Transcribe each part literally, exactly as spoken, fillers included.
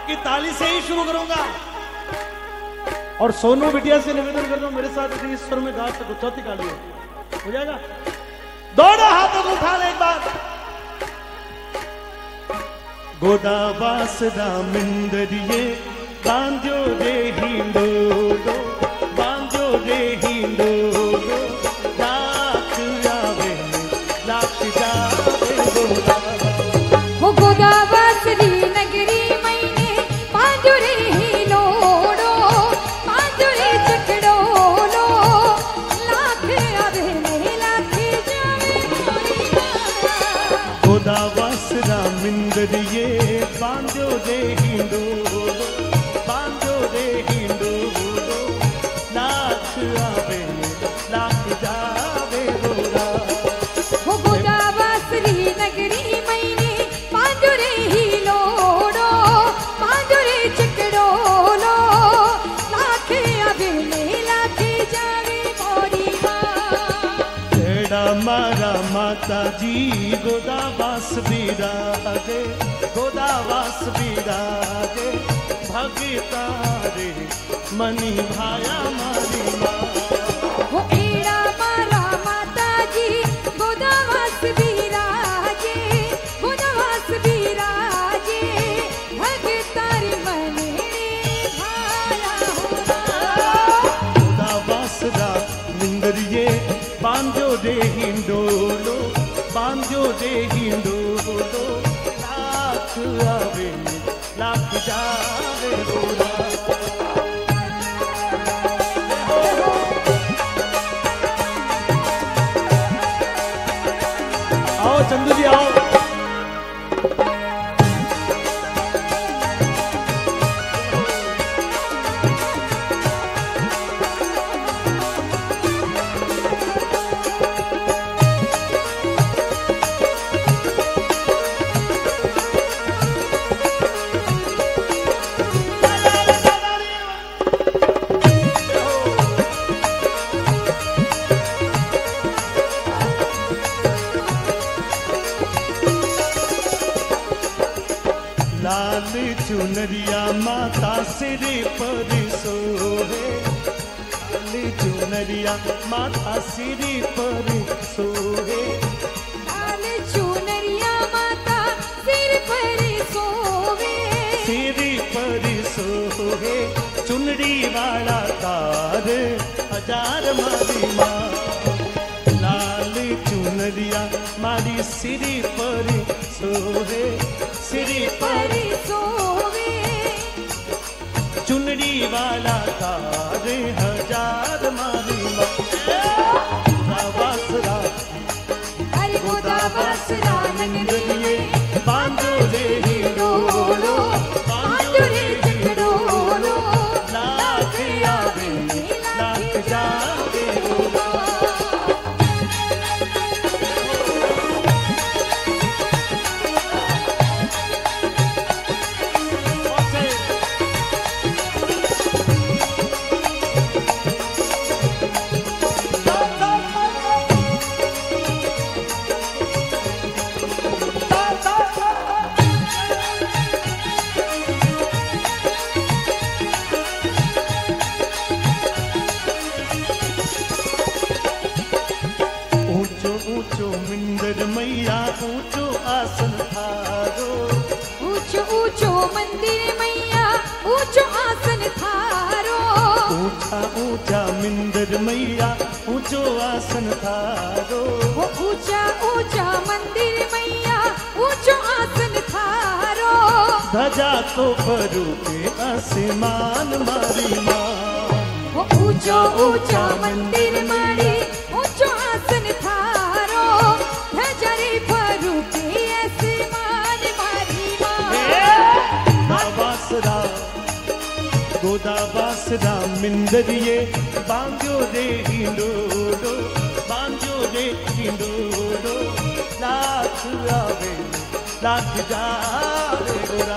आपकी ताली से ही शुरू करूंगा। और सोनू बिटिया से निवेदन कर रहा हूं, मेरे साथ इतनी स्वर में गा सको, चौथी काली हो जाएगा। दोनों हाथों को उठा ले एक बार। गोदा वासदा मिंदरिये बांधो रे हिंदोलो, बांधो रे हिंदोलो, लाख आवे लाख जावे गोदा। वो गोदा वासरी नगरी मैंने बांधो रे हिंदोलो, बांधो रे चकड़ोलो, लाख आवे लाख जावे गोदा। गोदा वासदा मिंदरिये बांधो रे हिंदोलो, बांधो रे हिंदोलो, लाख आवे लाख जावे गोदा। वो गोदा वासरी नगरी मैंने बांधो रे हिंदोलो, बांधो रे चकड़ोलो, लाख आवे लाख जावे मोरी मां। तेरा मारा माता जी गोदा वास बिराजे, गोदा वास बिराजे, भगता रे मनी भाया मारी माँ। वो एड़ा मारा माता जी गोदा वास बिराजे, गोदा वास बिराजे, भगतार मन भाया गोदा वासदा मिंदरिये बांधो रे हिंडोलो, बांधो रे हिंडोलो, लाख आवे लाख जावे गोदा। आओ चंदू जी आओ। लाल चुनरिया माता सिर पर सोहे, लाल चुनरिया माता सिर पर सोहे, लाल चुनरिया माता सिर पर सोवे, सिर पर सोहे, चुनरी वाला तार हजार मारी माँ। लाल चुनरिया मारी सिर पर सोहे, सिर पर सोवे, चुनरी वाला तार हजार मारी माँ। गोदा वासदा अरे गोदा वासरा नगरी बांधो रे हिंडोलो, बांधो रे चकड़ोलो, लाख आवे लाख जावे गोदा। ऊंचो ऊंचो मिंदर मैया ऊंचो आसन थारो, ऊंचो ऊंचो मंदिर मैया ऊंचो आसन थारो। ऊंचा ऊंचा मिंदर मैया ऊंचो आसन थारो। वो ऊंचा ऊंचा मंदिर मैया ऊंचो आसन थारो। ध्वजा तो परू के आसमान मारी माँ। वो ऊंचो ऊंचा मंदिर मारी ऊंचो आसन थारो। ध्वजा रे परू के आसमान मारी माँ। वासरा गोदा वासरा मिंदरिये बांधो रे हिंडोलो, बांधो रे हिंडोलो, लाख आवे लाख जावे गोरा।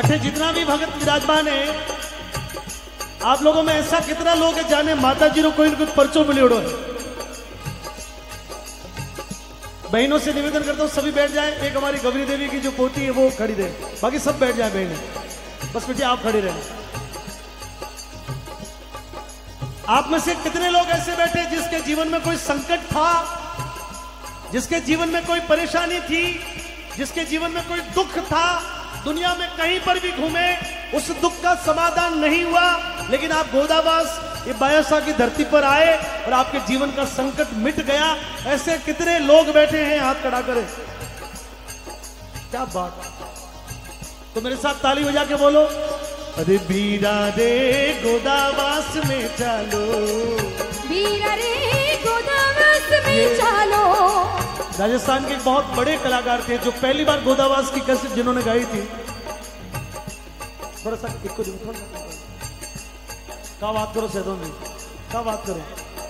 इतने जितना भी भगत विराजमान है, आप लोगों में ऐसा कितना लोग है जाने माता जी रो कोई न कुछ परचो मिली उड़ो है। बहनों से निवेदन करता हूं सभी बैठ जाए। एक हमारी गौरी देवी की जो पोती है वो खड़ी रहे, बाकी सब बैठ जाए बहने, बस बेटी आप खड़ी रहे। आप में से कितने लोग ऐसे बैठे जिसके जीवन में कोई संकट था, जिसके जीवन में कोई परेशानी थी, जिसके जीवन में कोई दुख था, दुनिया में कहीं पर भी घूमे उस दुख का समाधान नहीं हुआ, लेकिन आप गोदावास ये बायासा की धरती पर आए और आपके जीवन का संकट मिट गया। ऐसे कितने लोग बैठे हैं, हाथ खड़ा करें। क्या बात, तो मेरे साथ ताली बजा के बोलो, अरे बीरा रे गोदावास में चलो, बीरा रे गोदावास में चलो। राजस्थान के बहुत बड़े कलाकार थे जो पहली बार गोदावास की कैसेट जिन्होंने गाई थी। थोड़ा सा इनको क्या बात करो सैदों जी, क्या बात करो।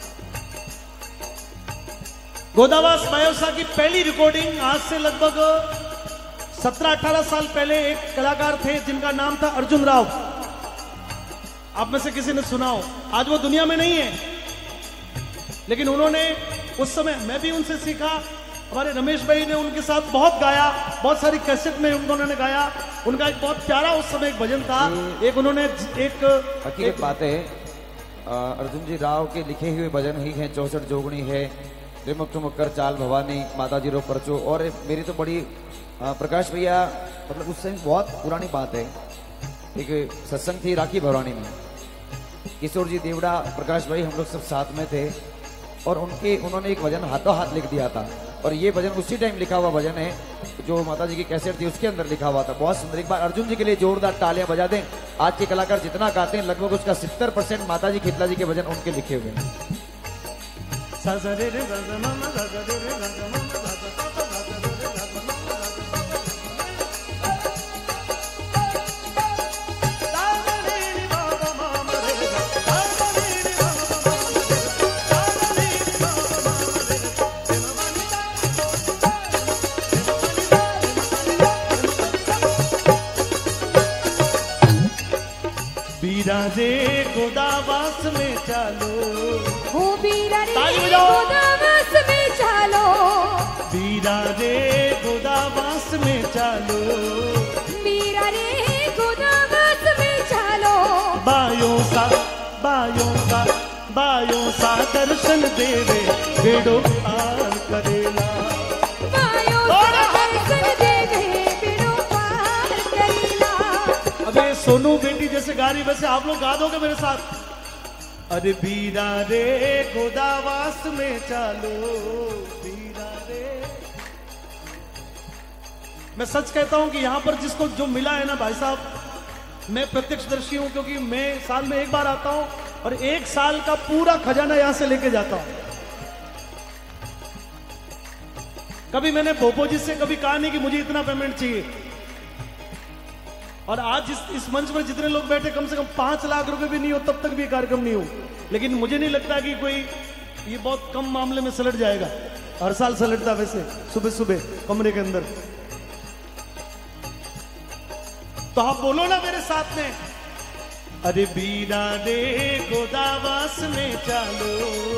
गोदावास बायोसा की पहली रिकॉर्डिंग आज से लगभग सत्रह अठारह साल पहले एक कलाकार थे जिनका नाम था अर्जुन राव। आप में से किसी ने सुना हो, आज वो दुनिया में नहीं है, लेकिन उन्होंने उस समय, मैं भी उनसे सीखा, हमारे रमेश भाई ने उनके साथ बहुत गाया, बहुत सारी कैसेट में उन्होंने गाया। उनका एक बहुत प्यारा उस समय एक भजन था, एक उन्होंने एक हकीकत बात है, अर्जुन जी राव के लिखे हुए भजन ही हैं, चौसठ जोगणी है, रिमुक ठुमक कर चाल भवानी, माता जी रो परचो। और मेरी तो बड़ी आ, प्रकाश भैया, मतलब उस समय बहुत पुरानी बात है, एक सत्संग थी राखी भवानी में, किशोर जी देवड़ा, प्रकाश भाई, हम लोग सब साथ में थे और उनके उन्होंने एक भजन हाथों हाथ लिख दिया था। और ये भजन उसी टाइम लिखा हुआ भजन है जो माता जी की कैसेट थी उसके अंदर लिखा हुआ था। बहुत सुंदर। एक बार अर्जुन जी के लिए जोरदार तालियां बजा दें। आज के कलाकार जितना गाते हैं लगभग उसका सत्तर परसेंट माता जी खितला जी के भजन उनके लिखे हुए हैं। बीरा रे गोदावास में चलो, हो बीरा रे गोदावास में चलो, बीरा रे गोदावास में चलो, बीरा रे गोदावास में चलो। बायों सा बायों सा बायों सा दर्शन देवे बेड़ो पार करेला, बायों सा दर्शन देवे बेड़ो पार करेला। अबे सोनू बेटी जैसे गा रही वैसे आप लोग गा दोगे मेरे साथ। अरे बीरा रे गोदावास में चलो, बीरा रे। मैं सच कहता हूं कि यहां पर जिसको जो मिला है ना भाई साहब, मैं प्रत्यक्षदर्शी हूं, क्योंकि मैं साल में एक बार आता हूं और एक साल का पूरा खजाना यहां से लेके जाता हूं। कभी मैंने भोपो जी से कभी कहा नहीं कि मुझे इतना पेमेंट चाहिए। और आज इस, इस मंच में जितने लोग बैठे कम से कम पांच लाख रुपए भी नहीं हो तब तक भी कार्यक्रम नहीं हो, लेकिन मुझे नहीं लगता कि कोई ये बहुत कम मामले में सलट जाएगा। हर साल सलटता वैसे सुबह सुबह कमरे के अंदर। तो आप बोलो ना मेरे साथ में, अरे बीरा रे गोदावास में चलो।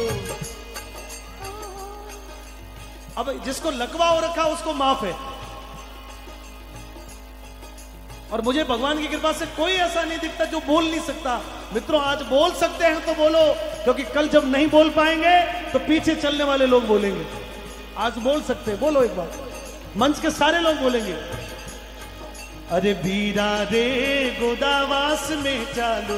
अब जिसको लकवा हो रखा उसको माफ है, और मुझे भगवान की कृपा से कोई ऐसा नहीं दिखता जो बोल नहीं सकता। मित्रों आज बोल सकते हैं तो बोलो, क्योंकि कल जब नहीं बोल पाएंगे तो पीछे चलने वाले लोग बोलेंगे। आज बोल सकते हैं, बोलो एक बार, मंच के सारे लोग बोलेंगे। अरे बीरा रे गोदावास में चलो,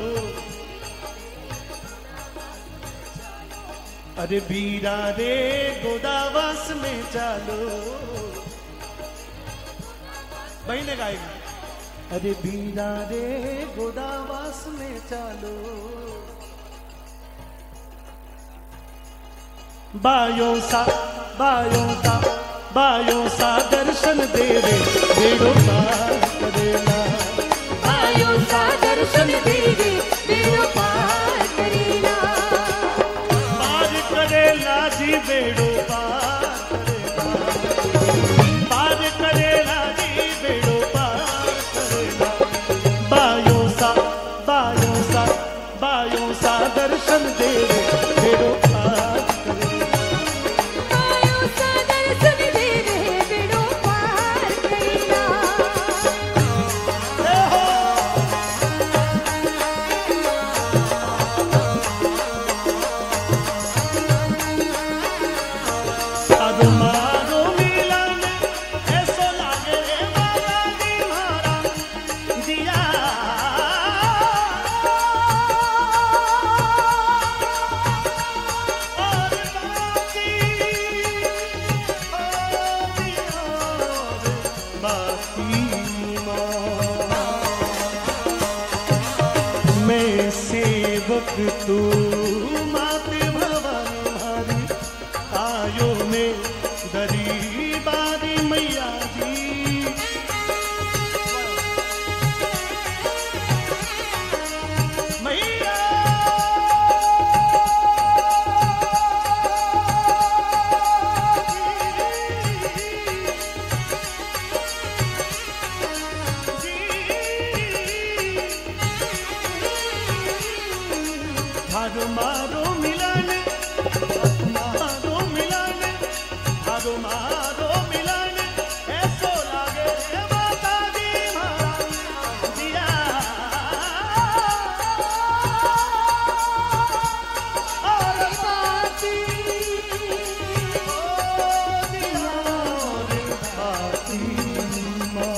अरे बीरा रे गोदावास में चलो। बहने गाएगी, अरे बीरा रे गोदावास में चलो, बायों सा बायों सा बायों सा दर्शन देवे बेड़ो पार करेला, बायों सा दर्शन देवे बेड़ो पार करेला, पार करेला जी बेड़ो पार करेला, पार करेला जी बेड़ो पार करेला। एक तू माते भवानी हमारी आयो में दरी बारी मैया जी। मैया मारो मारो मिलन मारो मिलन मारो मारो मिलन ऐसो लागे रे माता दी मारा दिया और बाती ओ दिया रे बाती माँ।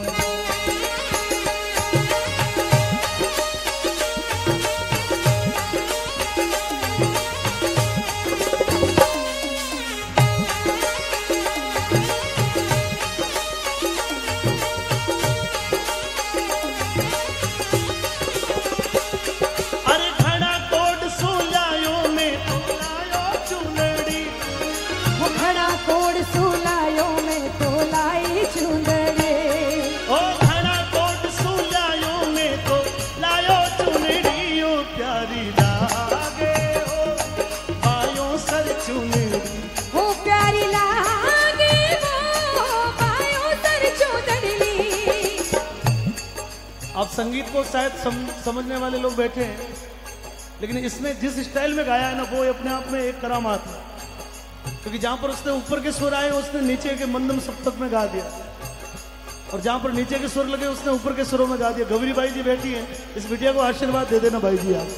अब संगीत को शायद सम, समझने वाले लोग बैठे हैं, लेकिन इसने जिस स्टाइल में गाया है ना वो अपने आप में एक करामात है। क्योंकि जहां पर उसने ऊपर के सुर आए उसने नीचे के मंदम सप्तक में गा दिया, और जहां पर नीचे के सुर लगे उसने ऊपर के सुरों में गा दिया। गौरी बाई जी बैठी हैं, इस बिटिया को आशीर्वाद दे देना भाई जी आप।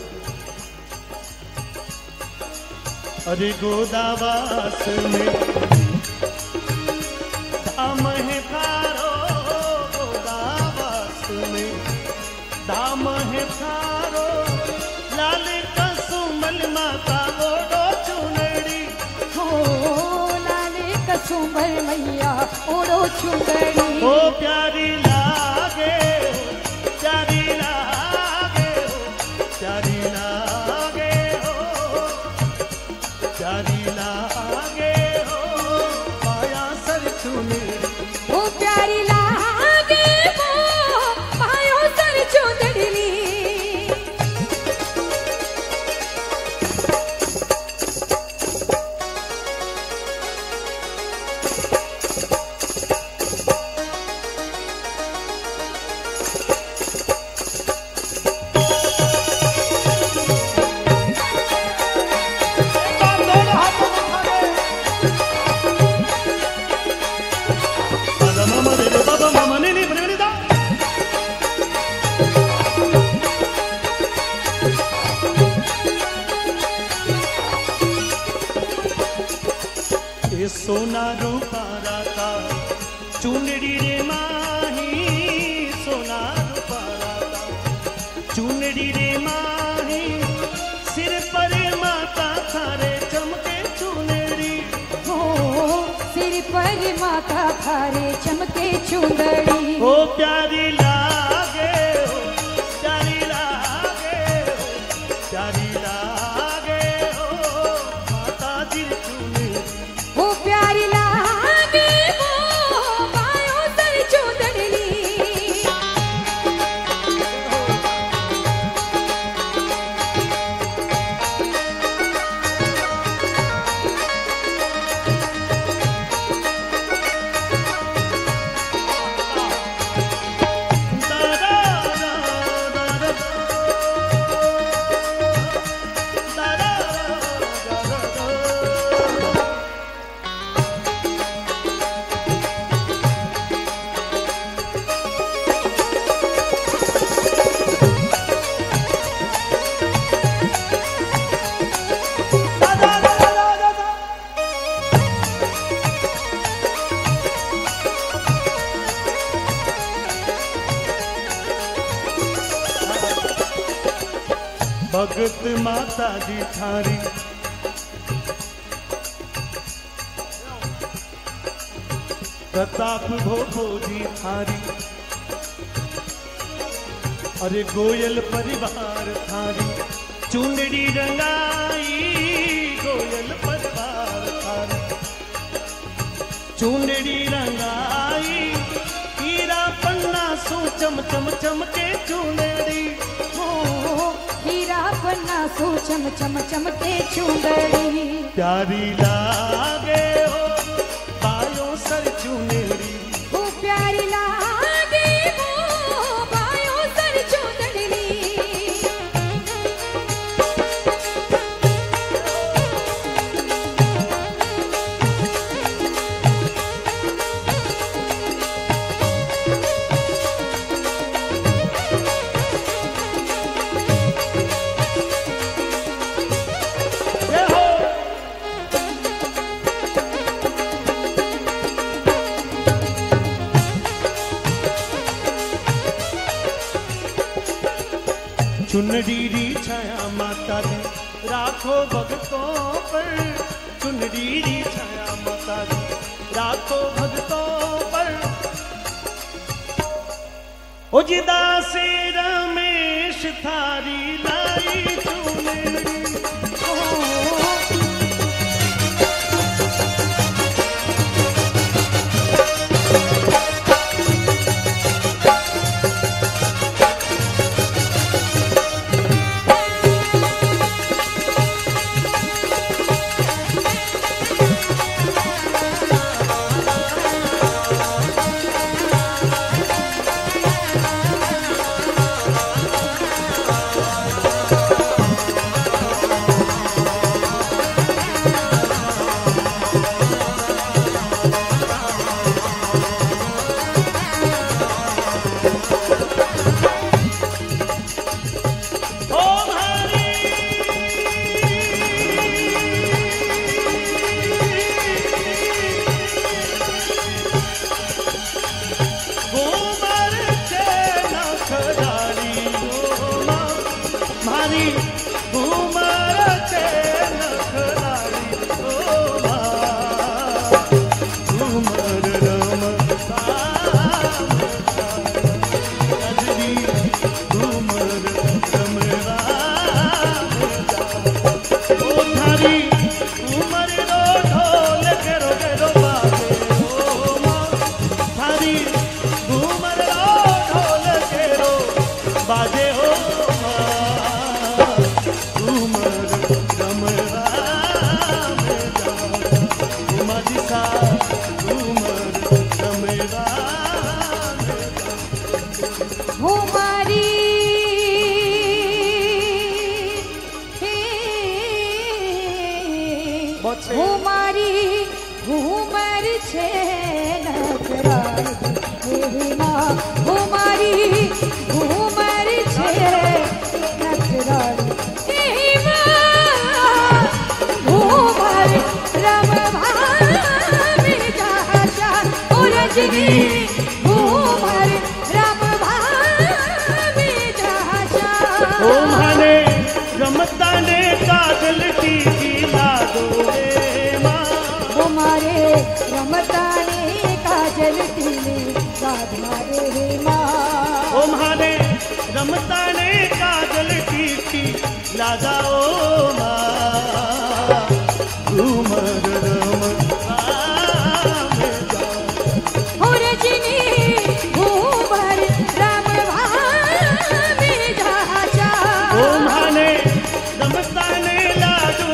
अरे गोदावास में धाम है थारो, गोदावास में धाम है थारो, लाल कसुमल माता ओढ़ो चुनरी, हो लाल कसुमल मैया ओढ़ो चुनरी। ओ प्यारी लागे प्यारी लागे प्यारी लागे हो प्यारी लागे हो पाया सर चुनरी, ओ प्यारी लागे हो पायो सर चुनरी। सोना रूपा राता चुनरी रे माही, सोना रूपा राता चुनरी रे माही, सिर पर माता थारे चमके चुनरी, हो सिर पर माता थारे चमके चुनरी। ओ प्यारी लागे हो प्यारी लागे हो प्यारी लागे हो माता जी चुनरी, ओ प्यारी लागे हो पायो सर चुनरी। भगत माता जी थारी प्रताप भोपो जी थारी, अरे गोयल परिवार थारी चुंदड़ी रंगाई कोयल परवार थार, चुंदड़ी रंगाई हीरा पन्ना सो चम चम चम के चुंदड़ी, ओ हीरा पन्ना सो चम चम चम के चुंदड़ी, प्यारी लागे हो बायों सर चुंदड़ी, ओ प्यारी लागे वो बायों सर चुंदड़ी। चुनरी री छाया माता दी राखो भगतों पर, चुनरी री छाया माता दी राखो भगतों पर, ओ जिदा से रमेश थारी लाई चुनरी, हमारी घूमर छे नखराली माँ, हमारी घूमर छे नखराली माँ, घूमर रम भाभी जा ओ रजनी, घूमर रम भाभी जा ओ माने रमता ने काजल की हमारे रमताने काजल टीले गाधमारे रे माँ, ओ माने रमताने काजल टीटी लाजा ओ माँ, घूमर रम हो रजनी घूमर रम भाभी जा, ओ माने रमताने लाडू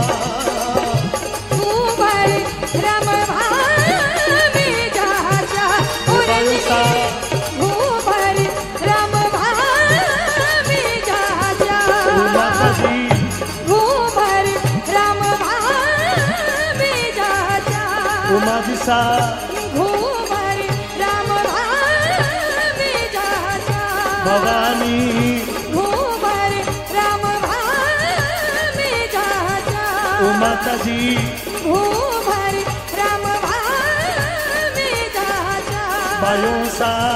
रम भाभी जा सा घूमर राम भावे जाचा भवानी घूमर राम भावे जाचा ओ माता जी घूमर राम भावे जाचा बायों सा